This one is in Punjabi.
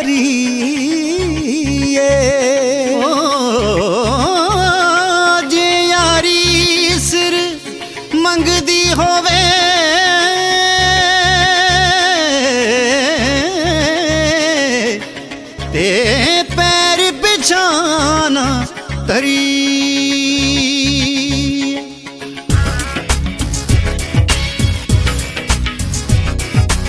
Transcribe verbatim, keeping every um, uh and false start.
ਕਰੀਏ। ਜੇ ਯਾਰੀ ਸਿਰ ਮੰਗਦੀ ਹੋਵੇ ਤੇ ਪੈਰ ਪਿਛਾਂ ਨਾ ਧਰੀਏ।